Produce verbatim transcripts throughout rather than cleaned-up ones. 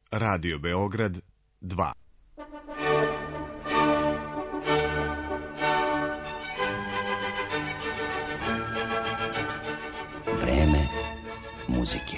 Radio Beograd dva. Vreme muzike.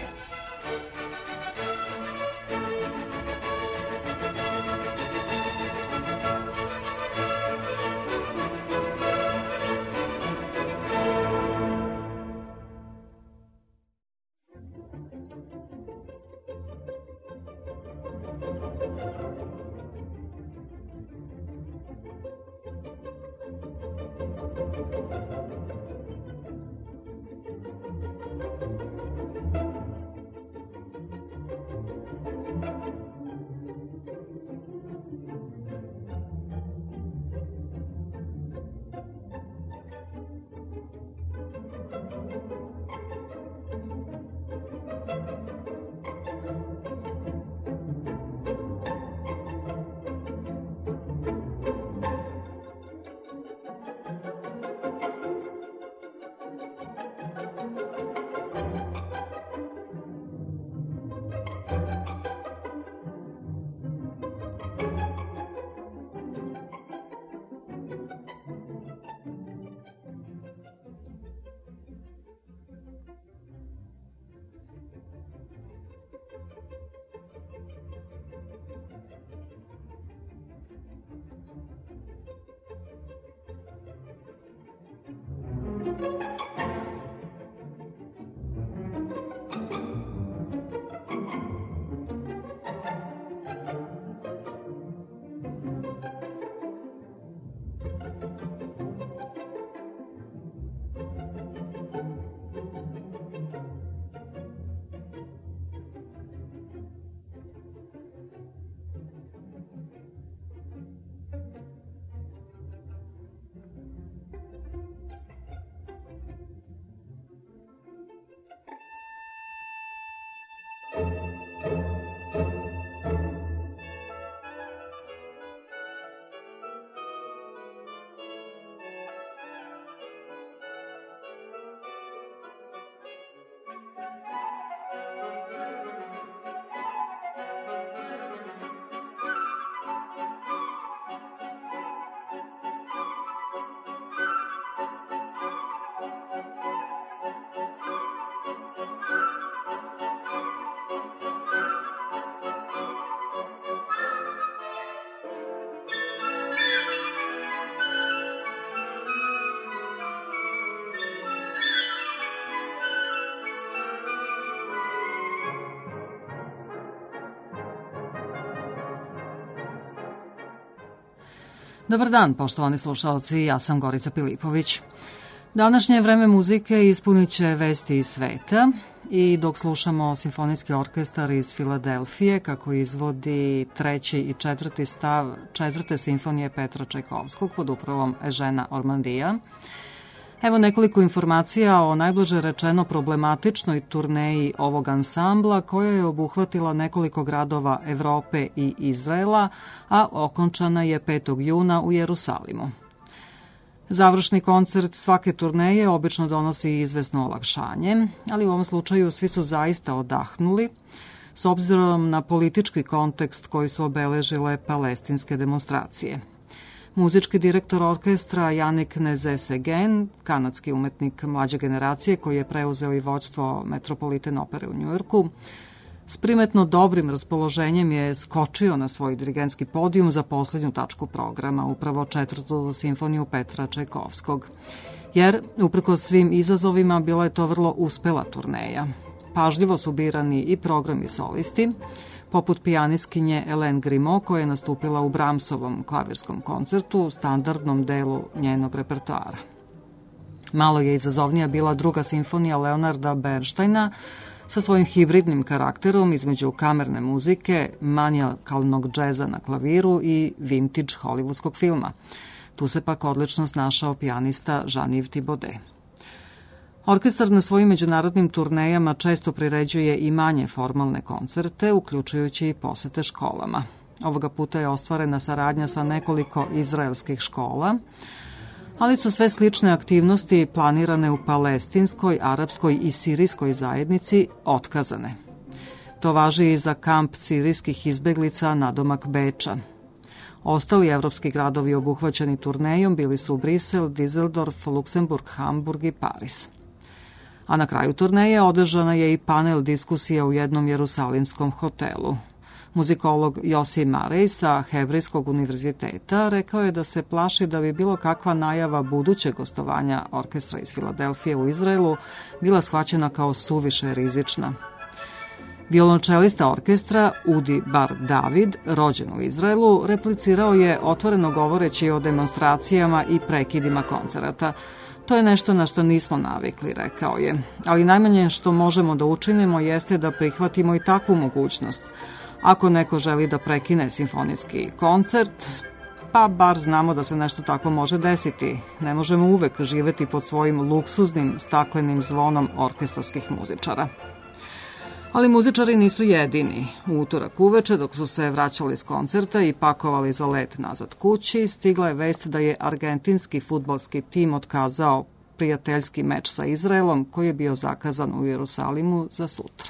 Dobar dan, poštovani slušalci, ja sam Gorica Pilipović. Današnje vreme muzike ispunit će vesti iz sveta i dok slušamo simfonijski orkestar iz Filadelfije kako izvodi treći i četvrti stav četvrte simfonije Petra Čajkovskog pod upravom Ežena Ormandija, evo nekoliko informacija o najblaže rečeno problematičnoj turneji ovog ansambla koja je obuhvatila nekoliko gradova Evrope i Izraela, a okončana je petog juna u Jerusalimu. Završni koncert svake turneje obično donosi izvesno olakšanje, ali u ovom slučaju svi su zaista odahnuli s obzirom na politički kontekst koji su obeležile palestinske demonstracije. Muzički direktor orkestra Janik Nezesegen, kanadski umetnik mlađe generacije koji je preuzeo i vođstvo Metropolitan opere u Njujorku, s primetno dobrim raspoloženjem je skočio na svoj dirigentski podijum za poslednju tačku programa, upravo četvrtu simfoniju Petra Čajkovskog. Jer, uprko svim izazovima, bila je to vrlo uspela turneja. Pažljivo su birani i programi solisti, poput pijanistkinje Hélène Grimaud koja je nastupila u Brahmsovom klavirskom koncertu, standardnom delu njenog repertoara. Malo je izazovnija bila druga simfonija Leonarda Bernsteina sa svojim hibridnim karakterom između kamerne muzike, manijakalnog džeza na klaviru i vintage hollywoodskog filma. Tu se pak odlično snašao pijanista Jean-Yves Thibaudet. Orkestar na svojim međunarodnim turnejama često priređuje i manje formalne koncerte, uključujući i posete školama. Ovoga puta je ostvarena saradnja sa nekoliko izraelskih škola, ali su sve slične aktivnosti planirane u palestinskoj, arapskoj i sirijskoj zajednici otkazane. To važi i za kamp sirijskih izbeglica nadomak Beča. Ostali evropski gradovi obuhvaćeni turnejom bili su Brisel, Düsseldorf, Luksemburg, Hamburg i Paris. A na kraju turneje održana je i panel diskusija u jednom jerusalimskom hotelu. Muzikolog Josi Marej sa Hebrejskog univerziteta rekao je da se plaši da bi bilo kakva najava budućeg gostovanja orkestra iz Filadelfije u Izraelu bila shvaćena kao suviše rizična. Violončelista orkestra Udi Bar David, rođen u Izraelu, replicirao je otvoreno govoreći o demonstracijama i prekidima koncerata. To je nešto na što nismo navikli, rekao je, ali najmanje što možemo da učinimo jeste da prihvatimo i takvu mogućnost. Ako neko želi da prekine simfonijski koncert, pa bar znamo da se nešto tako može desiti. Ne možemo uvek živeti pod svojim luksuznim staklenim zvonom orkestarskih muzičara. Ali muzičari nisu jedini. U utorak uveče, dok su se vraćali s koncerta i pakovali za let nazad kući, stigla je vest da je argentinski fudbalski tim otkazao prijateljski meč sa Izraelom koji je bio zakazan u Jerusalimu za sutra.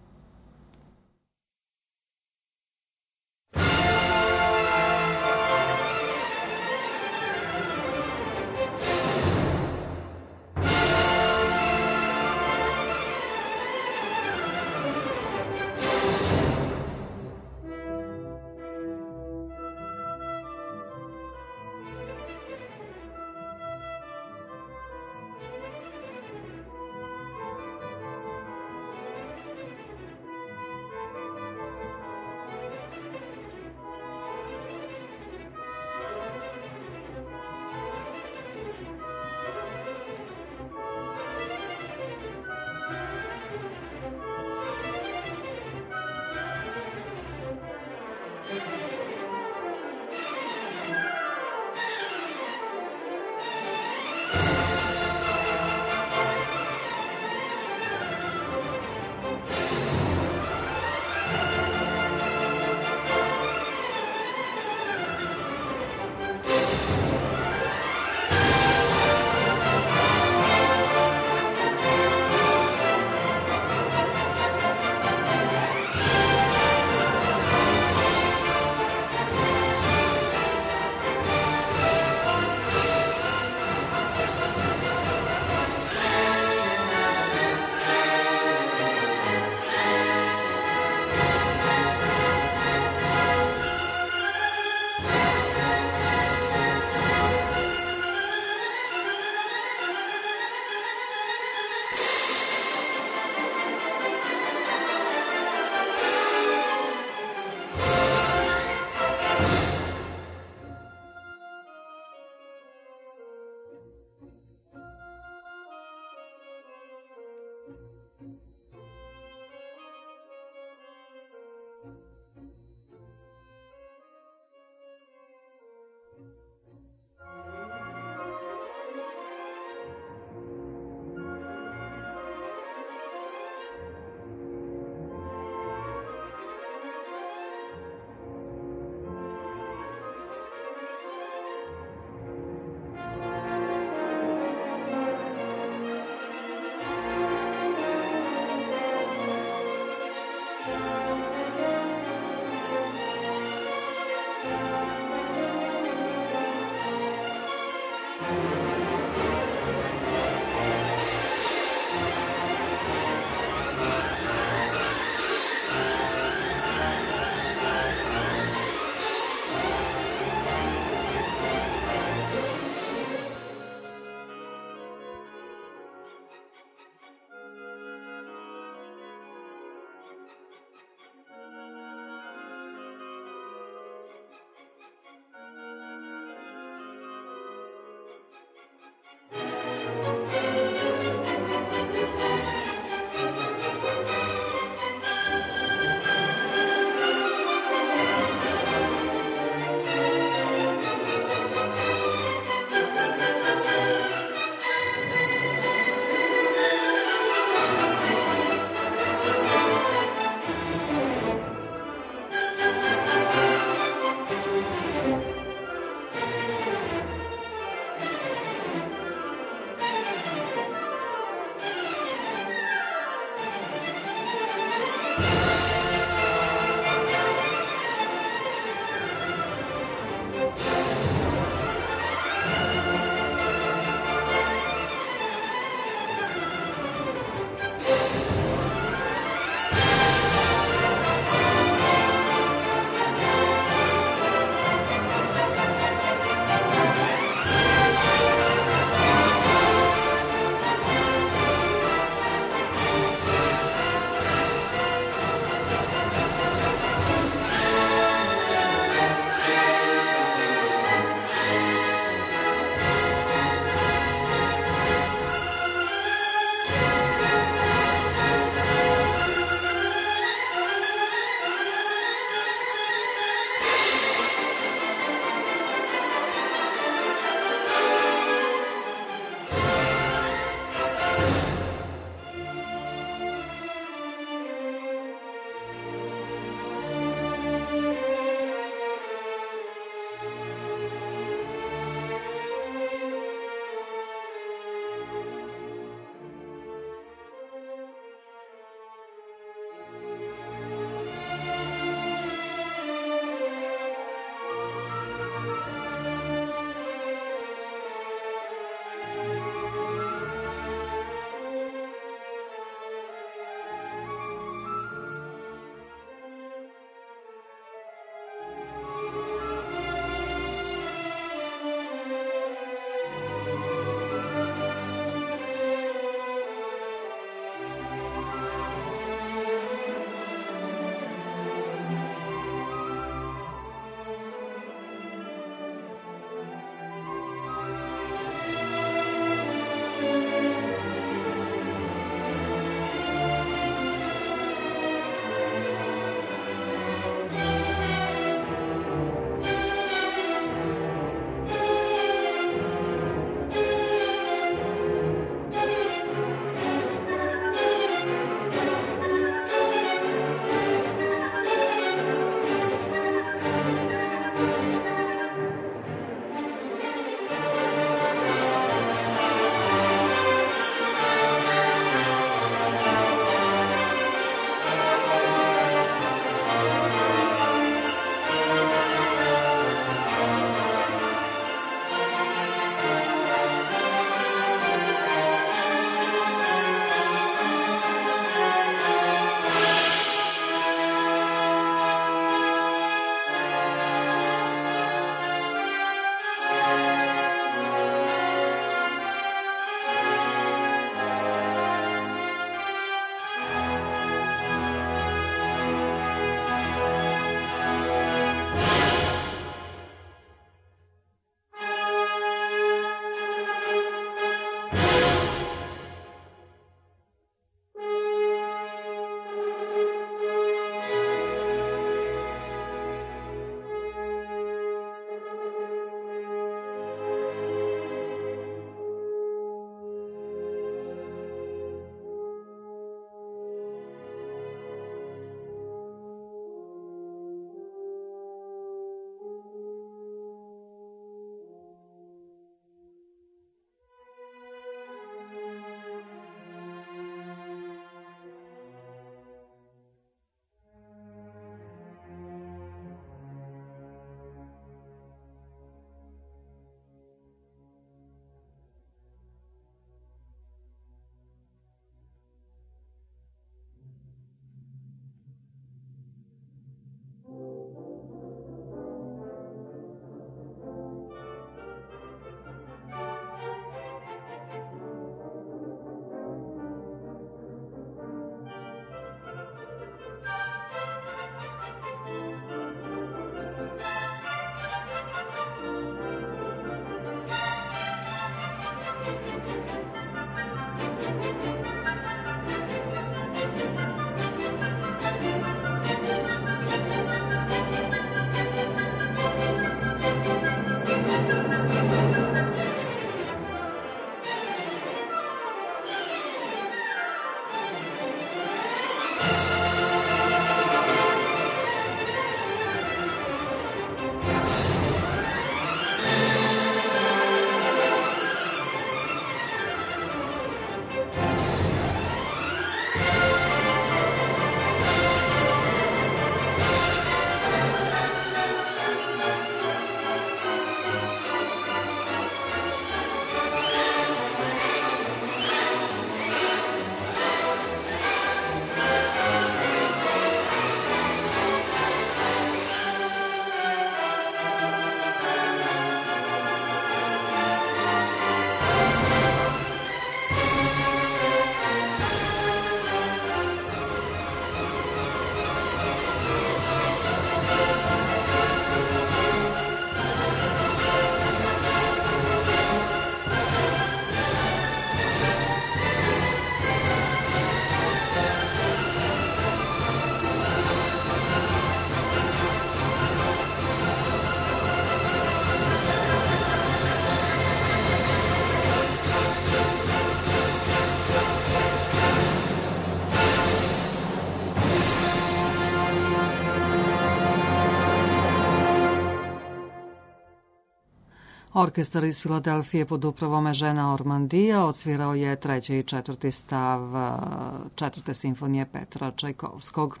Orkestar iz Filadelfije pod upravom Eugena Ormandija odsvirao je treći i četvrti stav četvrte simfonije Petra Čajkovskog.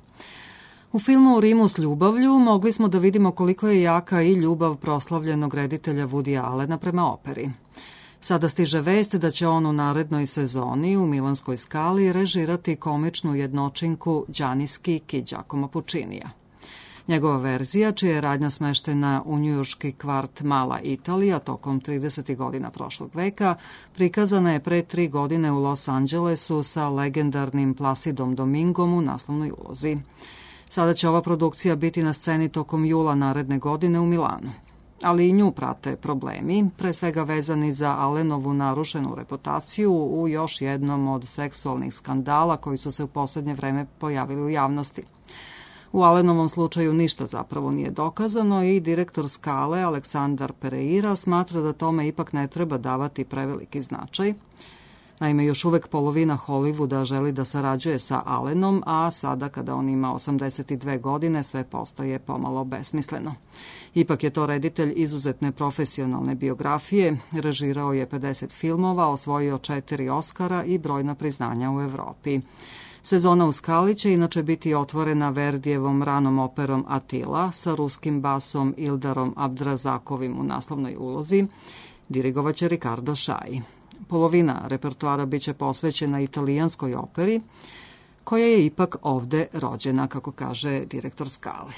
U filmu U Rimu s ljubavlju mogli smo da vidimo koliko je jaka i ljubav proslavljenog reditelja Woodya Allena prema operi. Sada stiže vest da će on u narednoj sezoni u Milanskoj Skali režirati komičnu jednočinku Gianni Schicchi Giacomo Puccinija. Njegova verzija, čija je radnja smeštena u njujorški kvart Mala Italija tokom tridesetih godina prošlog veka, prikazana je pre tri godine u Los Angelesu sa legendarnim Placidom Domingom u naslovnoj ulozi. Sada će ova produkcija biti na sceni tokom jula naredne godine u Milanu. Ali i nju prate problemi, pre svega vezani za Allenovu narušenu reputaciju u još jednom od seksualnih skandala koji su se u poslednje vreme pojavili u javnosti. U Allenovom slučaju ništa zapravo nije dokazano i direktor Skale Aleksandar Pereira smatra da tome ipak ne treba davati preveliki značaj. Naime, još uvek polovina Hollywooda želi da sarađuje sa Allenom, a sada kada on ima osamdeset dve godine sve postaje pomalo besmisleno. Ipak je to reditelj izuzetne profesionalne biografije, režirao je pedeset filmova, osvojio četiri Oskara i brojna priznanja u Evropi. Sezona u Skali će inače biti otvorena Verdijevom ranom operom Atila sa ruskim basom Ildarom Abdrazakovim u naslovnoj ulozi, dirigovaće Ricardo Šaj. Polovina repertoara biće posvećena italijanskoj operi, koja je ipak ovde rođena, kako kaže direktor Skale.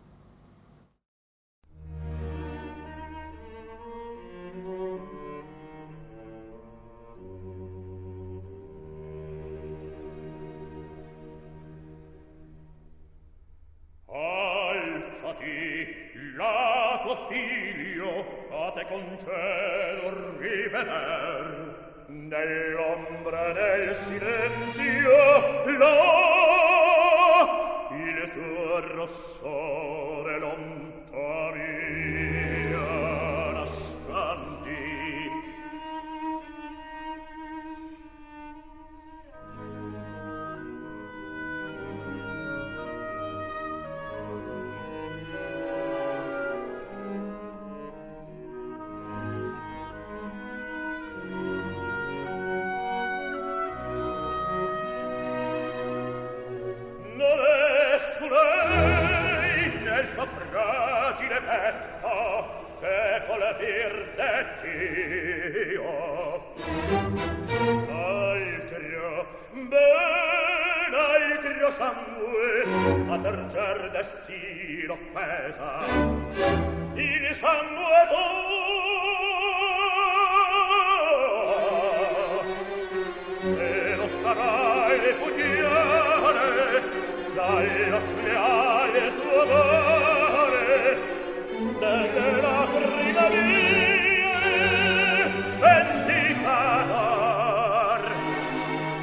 La tuo figlio a te concedo riveder nell'ombra del silenzio là il tuo rossore lontavia nascondi. Fragile petto che colpirte Dio altro ben altro sangue a terger de sì l'offesa il sangue tuo e lo farai pugnare dallo sleale tuo odore delle lacrime mie vendicator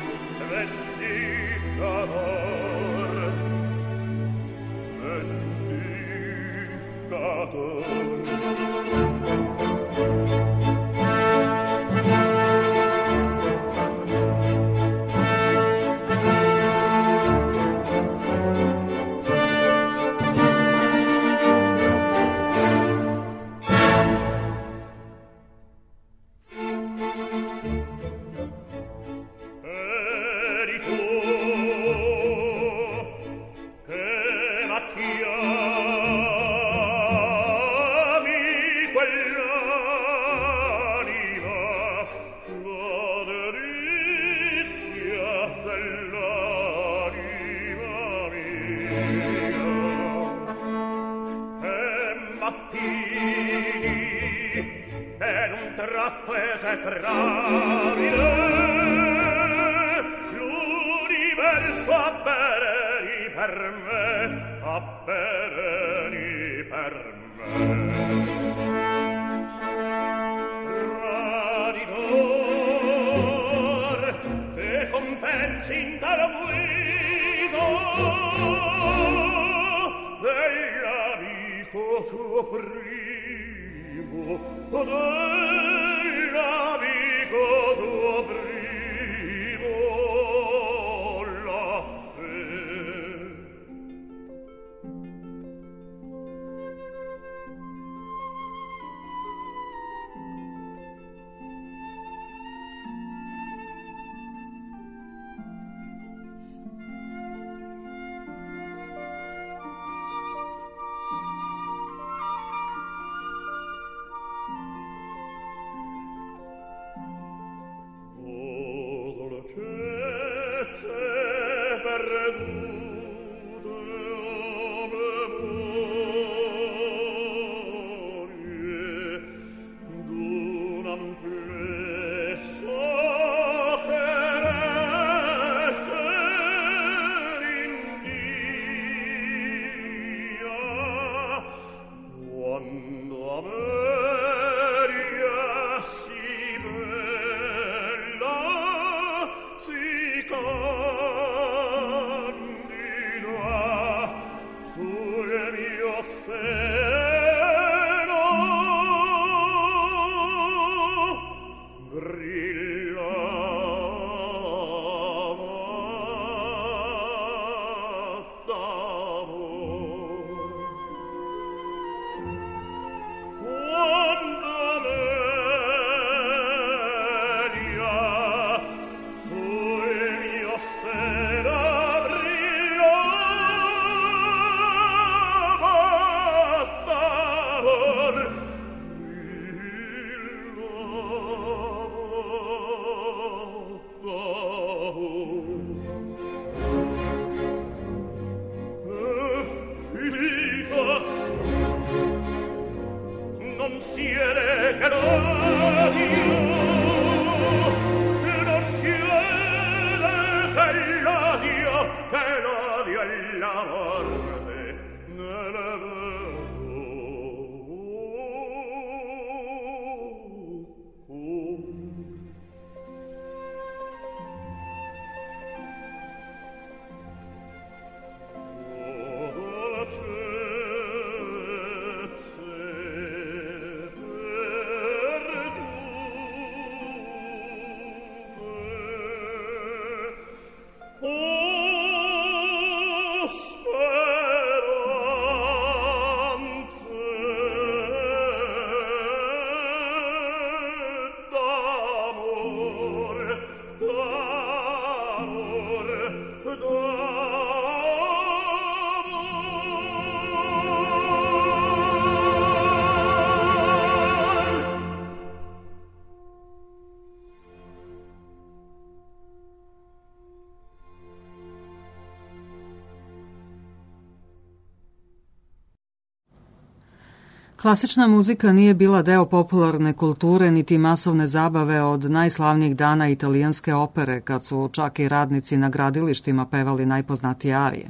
Klasična muzika nije bila deo popularne kulture niti masovne zabave od najslavnijih dana italijanske opere, kad su čak i radnici na gradilištima pevali najpoznatije arije.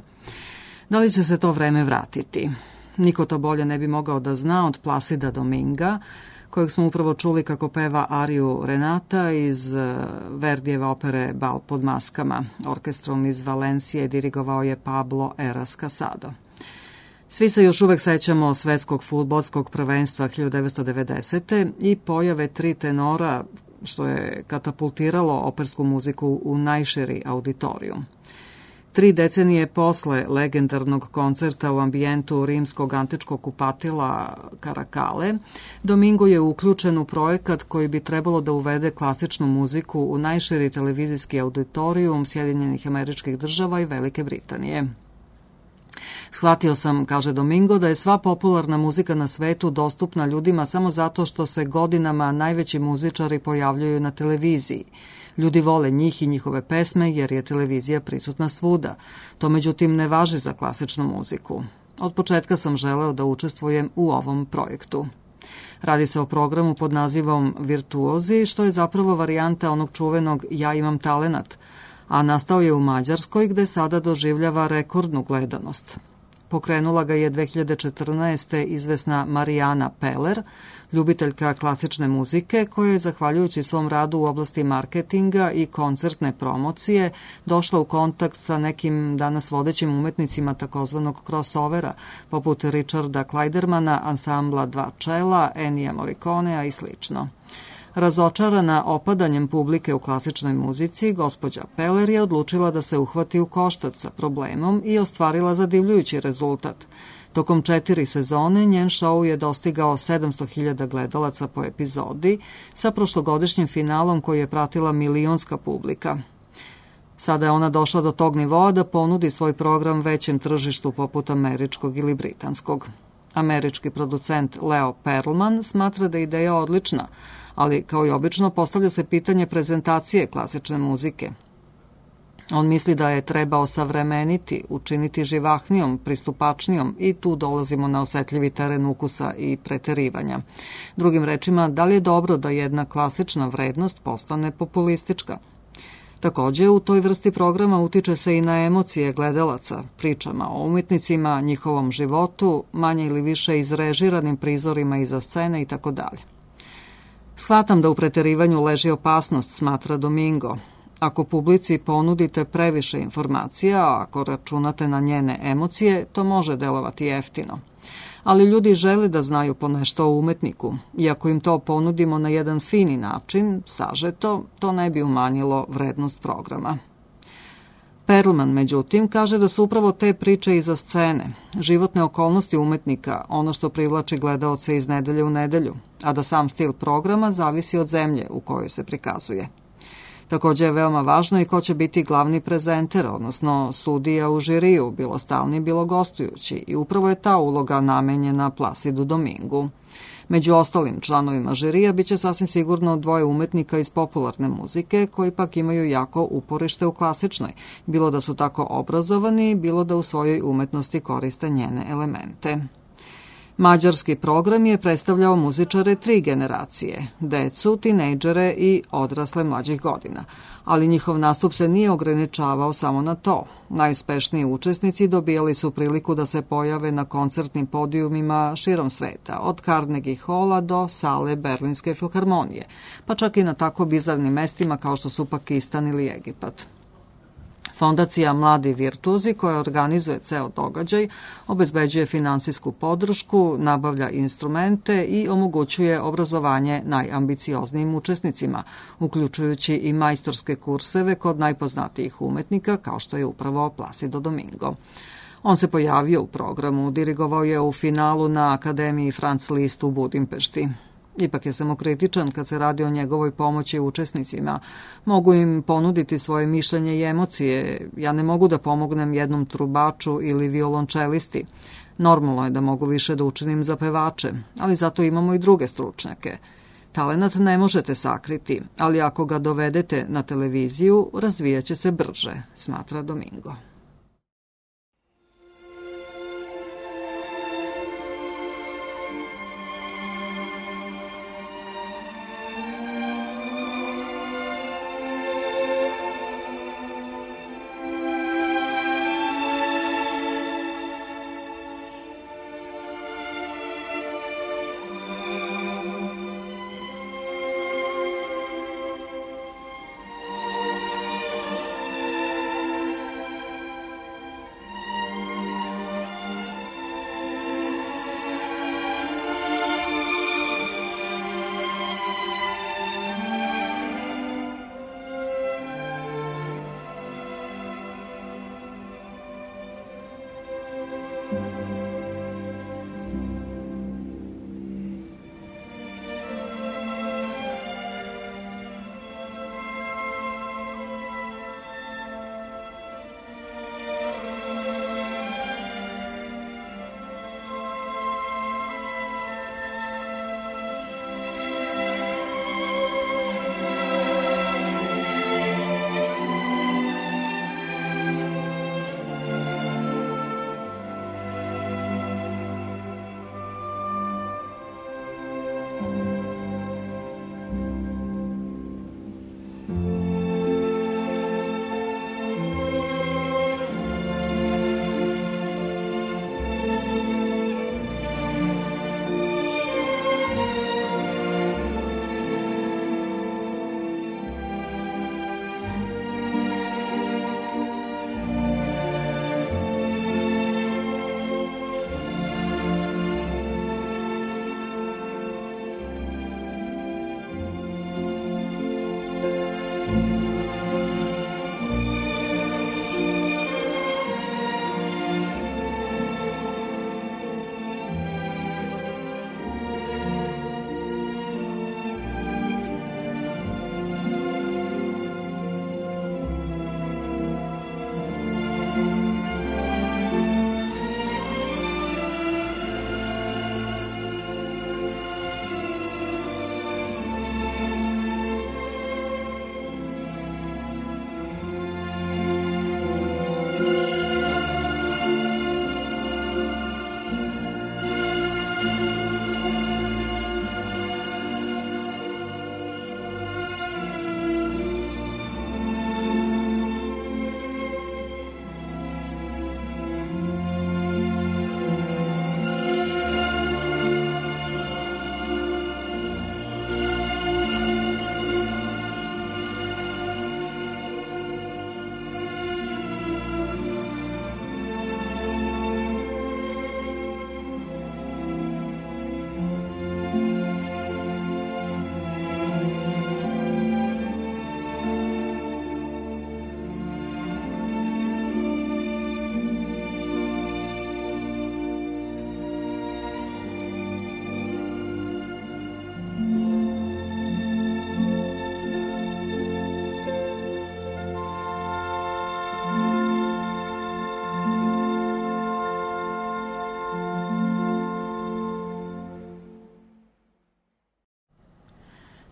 Da li će se to vreme vratiti? Niko to bolje ne bi mogao da zna od Plasida Dominga, kojeg smo upravo čuli kako peva ariju Renata iz Verdijeve opere Bal pod maskama. Orkestrom iz Valencije dirigovao je Pablo Eras Casado. Svi se još uvek sećamo svetskog fudbalskog prvenstva hiljadu devetsto devedesete. i pojave tri tenora, što je katapultiralo opersku muziku u najširi auditorijum. Tri decenije posle legendarnog koncerta u ambijentu rimskog antičkog kupatila Karakale, Domingo je uključen u projekat koji bi trebalo da uvede klasičnu muziku u najširi televizijski auditorijum Sjedinjenih Američkih Država i Velike Britanije. Shvatio sam, kaže Domingo, da je sva popularna muzika na svetu dostupna ljudima samo zato što se godinama najveći muzičari pojavljuju na televiziji. Ljudi vole njih i njihove pesme jer je televizija prisutna svuda. To međutim ne važi za klasičnu muziku. Od početka sam želeo da učestvujem u ovom projektu. Radi se o programu pod nazivom Virtuozi, što je zapravo varijanta onog čuvenog Ja imam talenat, a nastao je u Mađarskoj gde sada doživljava rekordnu gledanost. Pokrenula ga je dve hiljade četrnaeste. izvesna Marijana Peler, ljubiteljka klasične muzike koja je, zahvaljujući svom radu u oblasti marketinga i koncertne promocije, došla u kontakt sa nekim danas vodećim umetnicima takozvanog crossovera, poput Richarda Kleidermana, ansambla Dva čela, Ennija Morriconea i slično. Razočarana opadanjem publike u klasičnoj muzici, gospođa Peler je odlučila da se uhvati u koštac sa problemom i ostvarila zadivljujući rezultat. Tokom četiri sezone njen šou je dostigao sedamsto hiljada gledalaca po epizodi, sa prošlogodišnjim finalom koji je pratila milionska publika. Sada je ona došla do tog nivoa da ponudi svoj program većem tržištu poput američkog ili britanskog. Američki producent Leo Perlman smatra da je ideja odlična, ali kao i obično postavlja se pitanje prezentacije klasične muzike. On misli da je treba osavremeniti, učiniti živahnijom, pristupačnijom i tu dolazimo na osetljivi teren ukusa i preterivanja. Drugim rečima, da li je dobro da jedna klasična vrednost postane populistička? Takođe, u toj vrsti programa utiče se i na emocije gledalaca, pričama o umetnicima, njihovom životu, manje ili više izrežiranim prizorima iza scene i tako dalje. Shvatam da u preterivanju leži opasnost, smatra Domingo. Ako publici ponudite previše informacija, a ako računate na njene emocije, to može delovati jeftino. Ali ljudi žele da znaju ponešto o umetniku i ako im to ponudimo na jedan fini način, sažeto, to ne bi umanjilo vrednost programa. Perlman, međutim, kaže da su upravo te priče iza scene, životne okolnosti umetnika, ono što privlači gledaoce iz nedelje u nedelju, a da sam stil programa zavisi od zemlje u kojoj se prikazuje. Takođe je veoma važno i ko će biti glavni prezenter, odnosno sudija u žiriju, bilo stalni, bilo gostujući, i upravo je ta uloga namenjena Placidu Domingu. Među ostalim članovima žirija biće sasvim sigurno dvoje umetnika iz popularne muzike, koji pak imaju jako uporište u klasičnoj, bilo da su tako obrazovani, bilo da u svojoj umetnosti koriste njene elemente. Mađarski program je predstavljao muzičare tri generacije, decu, tinejdžere i odrasle mlađih godina, ali njihov nastup se nije ograničavao samo na to. Najuspešniji učesnici dobijali su priliku da se pojave na koncertnim podijumima širom sveta, od Carnegie Halla do sale Berlinske filharmonije, pa čak i na tako bizarnim mestima kao što su Pakistan ili Egipat. Fondacija Mladi virtuozi, koja organizuje ceo događaj, obezbeđuje finansijsku podršku, nabavlja instrumente i omogućuje obrazovanje najambicioznijim učesnicima, uključujući i majstorske kurseve kod najpoznatijih umetnika, kao što je upravo Placido Domingo. On se pojavio u programu, dirigovao je u finalu na Akademiji Franz Liszt u Budimpešti. Ipak je samokritičan kad se radi o njegovoj pomoći učesnicima. Mogu im ponuditi svoje mišljenje i emocije. Ja ne mogu da pomognem jednom trubaču ili violončelisti. Normalno je da mogu više da učinim za pevače, ali zato imamo i druge stručnjake. Talenat ne možete sakriti, ali ako ga dovedete na televiziju, razvijaće se brže, smatra Domingo.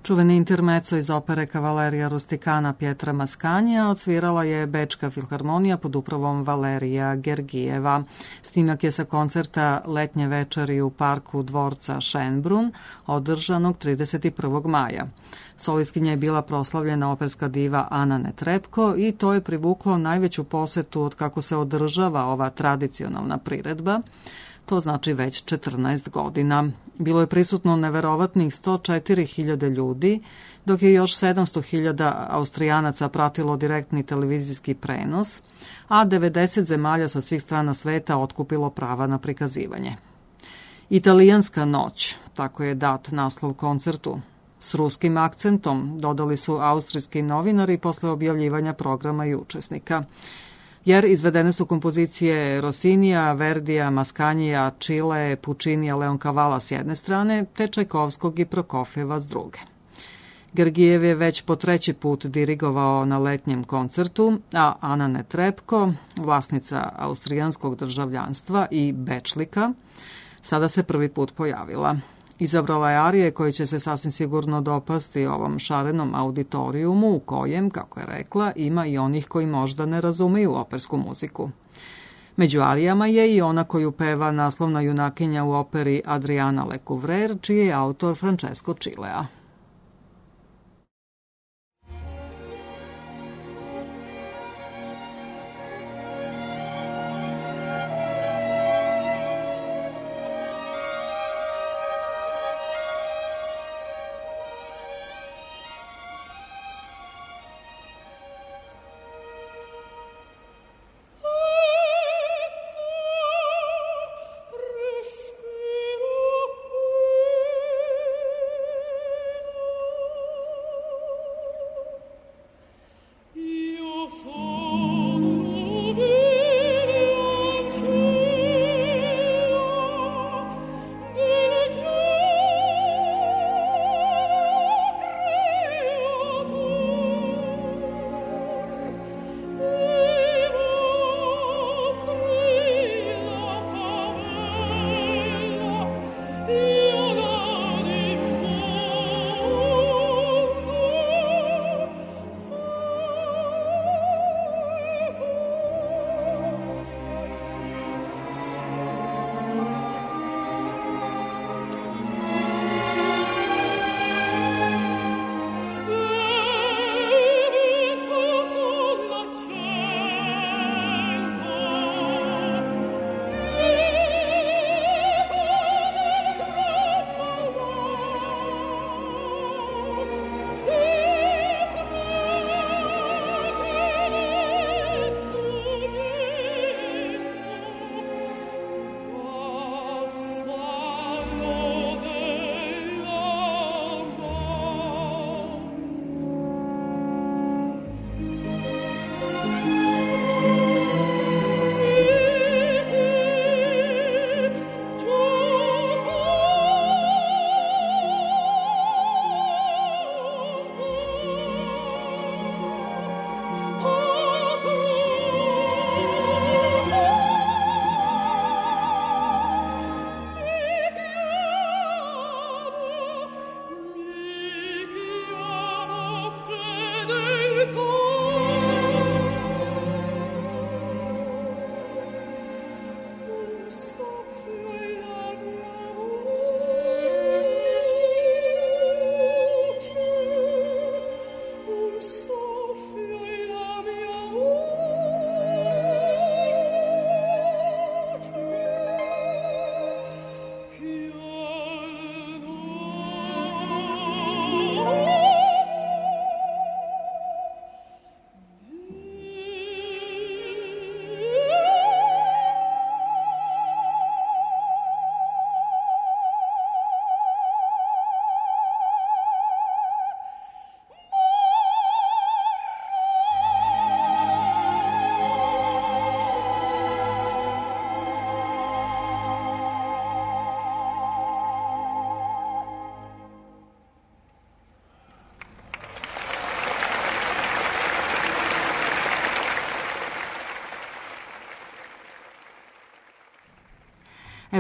Čuveni intermezzo iz opere Kavalerija rustikana Pietra Mascanija odsvirala je Bečka filharmonija pod upravom Valerija Gergijeva. Snimak je sa koncerta Letnje večeri u parku dvorca Schönbrunn, održanog trideset prvog maja. Solistkinja je bila proslavljena operska diva Ana Netrebko i to je privuklo najveću posetu od kako se održava ova tradicionalna priredba. To znači već četrnaest godina. Bilo je prisutno neverovatnih sto četiri hiljade ljudi, dok je još sedamsto hiljada Austrijanaca pratilo direktni televizijski prenos, a devedeset zemalja sa svih strana sveta otkupilo prava na prikazivanje. Italijanska noć, tako je dat naslov koncertu. S ruskim akcentom, dodali su austrijski novinari posle objavljivanja programa i učesnika. Jer izvedene su kompozicije Rossinija, Verdija, Mascanija, Čile, Pučinija, Leoncavala s jedne strane, te Čajkovskog i Prokofjeva s druge. Gergijev je već po treći put dirigovao na letnjem koncertu, a Ana Netrebko, vlasnica austrijanskog državljanstva i bečlika, sada se prvi put pojavila. Izabrala je arije koje će se sasvim sigurno dopasti ovom šarenom auditorijumu u kojem, kako je rekla, ima i onih koji možda ne razumeju opersku muziku. Među arijama je i ona koju peva naslovna junakinja u operi Adriana Lecouvreur, čiji je autor Francesco Cilea. Respiro qui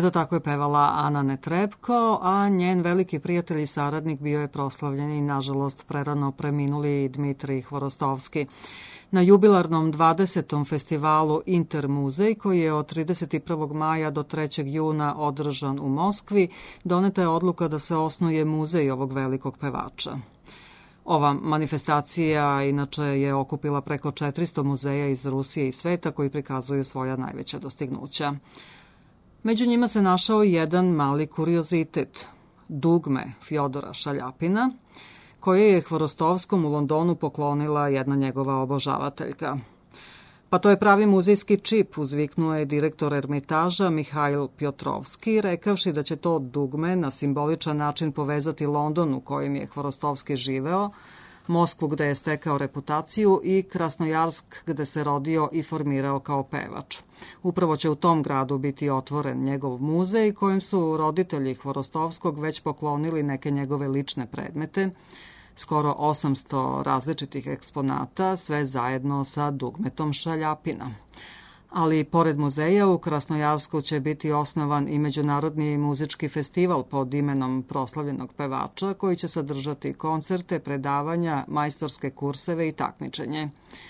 Eto tako je pevala Ana Netrebko, a njen veliki prijatelj i saradnik bio je proslavljeni i nažalost prerano preminuli Dmitrij Hvorostovski. Na jubilarnom dvadesetom festivalu Intermuzej, koji je od trideset prvog maja do trećeg juna održan u Moskvi, doneta je odluka da se osnuje muzej ovog velikog pevača. Ova manifestacija inače je okupila preko četiristo muzeja iz Rusije i sveta koji prikazuju svoja najveća dostignuća. Među njima se našao i jedan mali kuriozitet, dugme Fjodora Šaljapina, koje je Hvorostovskom u Londonu poklonila jedna njegova obožavateljka. Pa to je pravi muzejski čip, uzviknuo je direktor Ermitaža Mihail Pjotrovski, rekavši da će to dugme na simboličan način povezati London u kojem je Hvorostovski živeo, Moskvu gde je stekao reputaciju i Krasnojarsk gde se rodio i formirao kao pevač. Upravo će u tom gradu biti otvoren njegov muzej kojem su roditelji Hvorostovskog već poklonili neke njegove lične predmete, skoro osamsto različitih eksponata, sve zajedno sa dugmetom Šaljapina. Ali pored muzeja u Krasnojarsku će biti osnovan i međunarodni muzički festival pod imenom proslavljenog pevača koji će sadržati koncerte, predavanja, majstorske kurseve i takmičenje.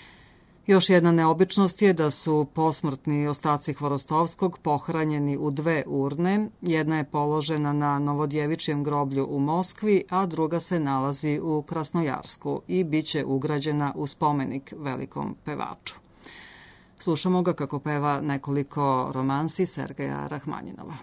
Još jedna neobičnost je da su posmrtni ostaci Hvorostovskog pohranjeni u dve urne. Jedna je položena na Novodjevičijem groblju u Moskvi, a druga se nalazi u Krasnojarsku i bit će ugrađena u spomenik velikom pevaču. Slušamo ga kako peva nekoliko romansi Sergeja Rahmanjinova.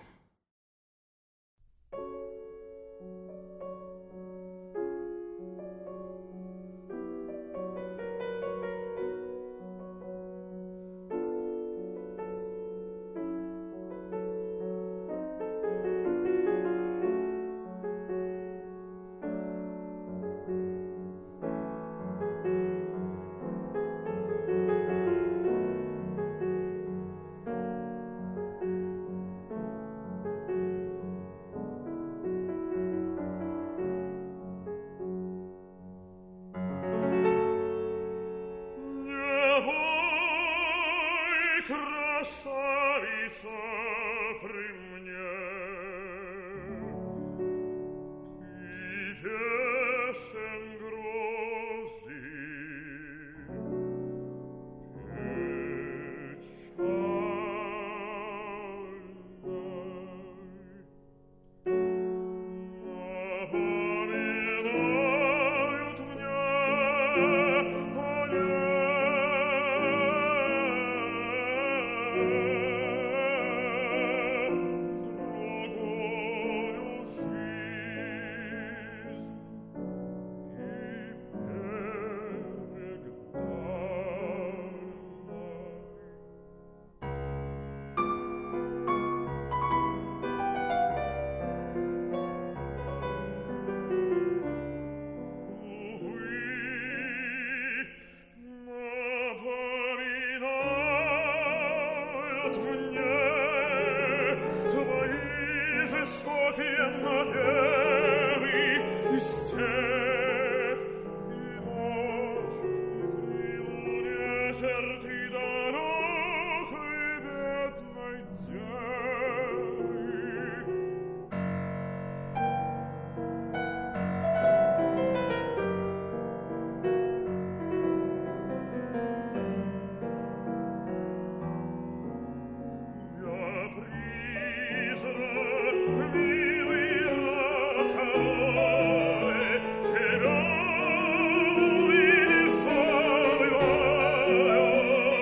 Oh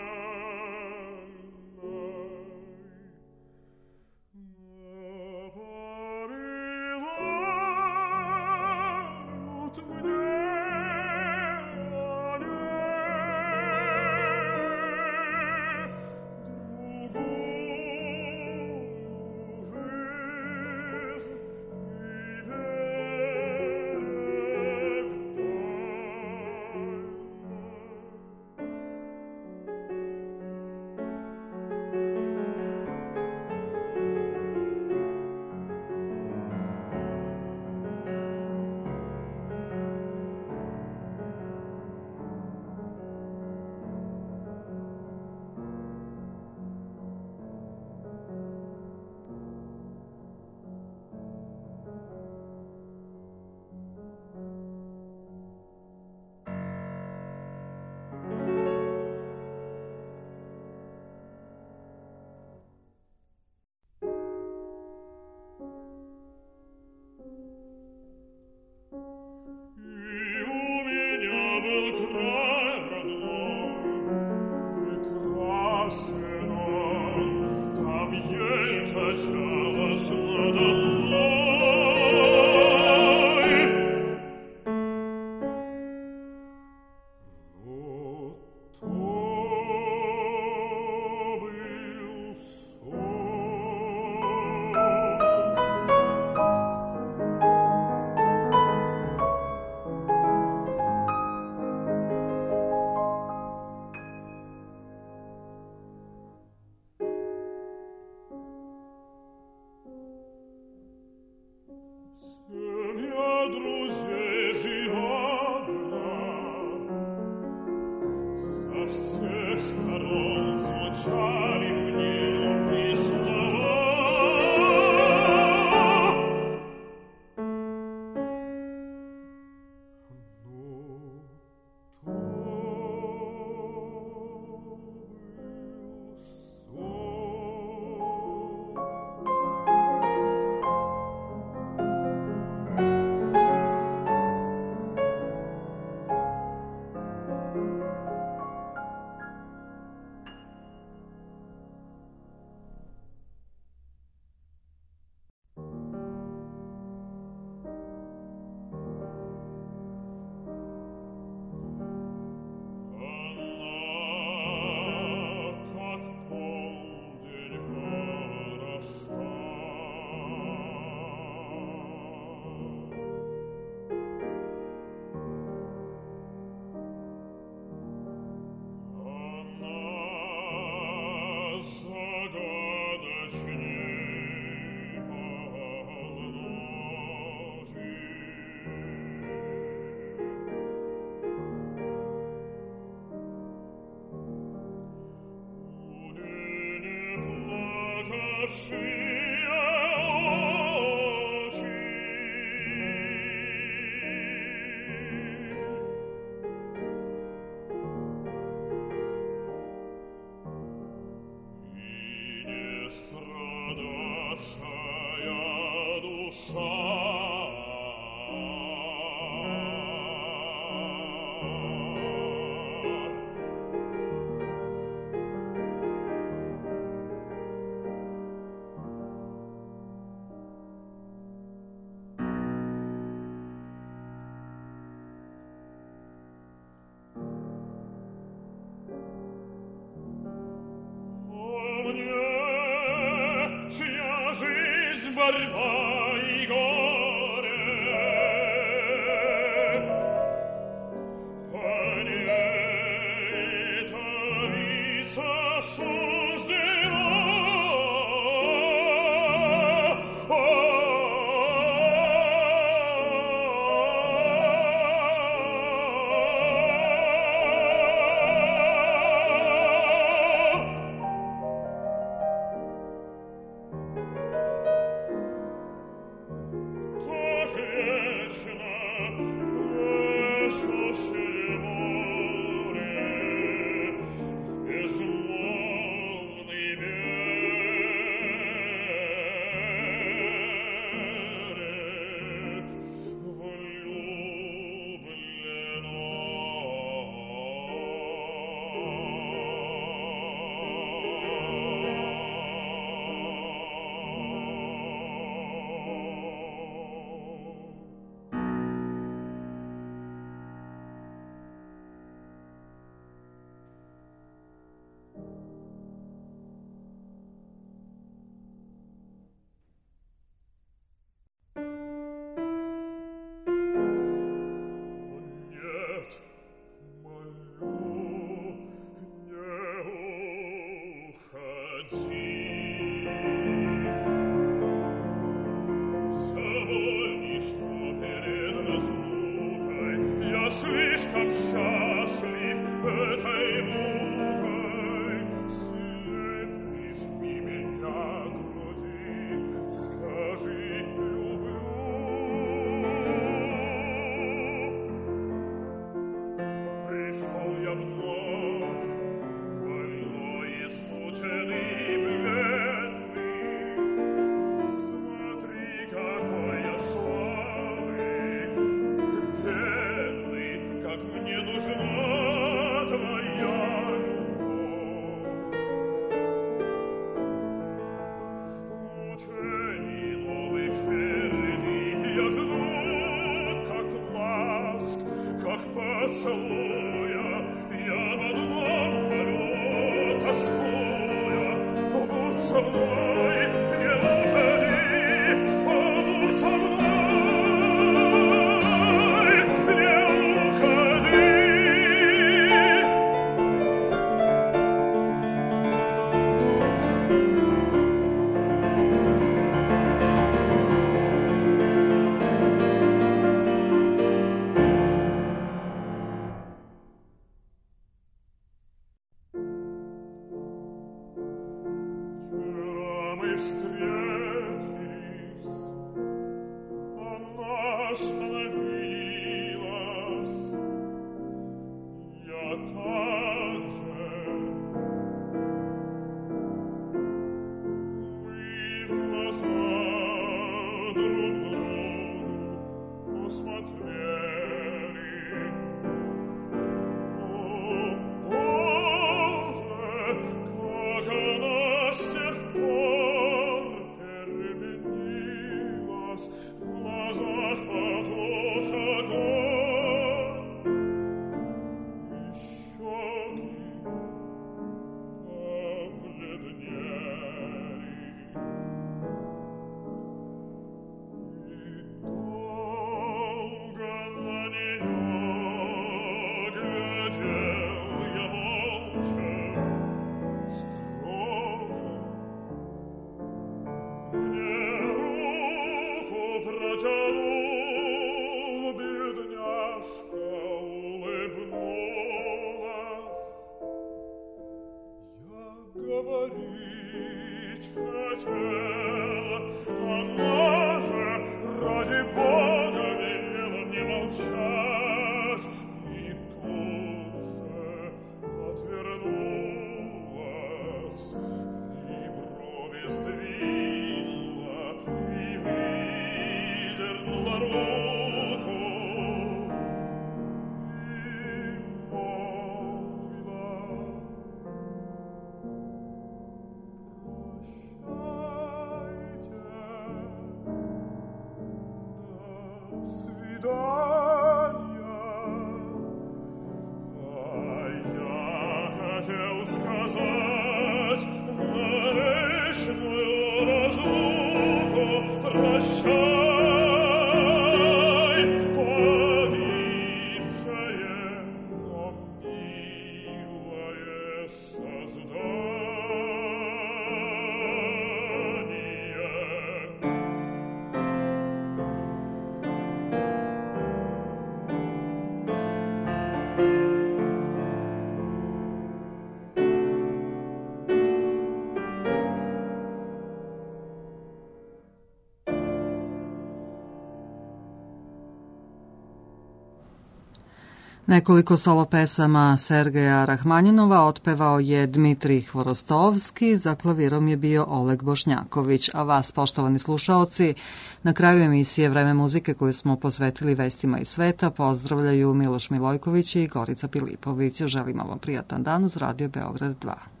Nekoliko solo pesama Sergeja Rahmanjinova otpevao je Dmitrij Hvorostovski, za klavirom je bio Oleg Bošnjaković, a vas, poštovani slušaoci, na kraju emisije Vreme muzike koju smo posvetili vestima iz sveta, pozdravljaju Miloš Milojković i Gorica Pilipović. Želimo vam prijatan dan uz Radio Beograd dva.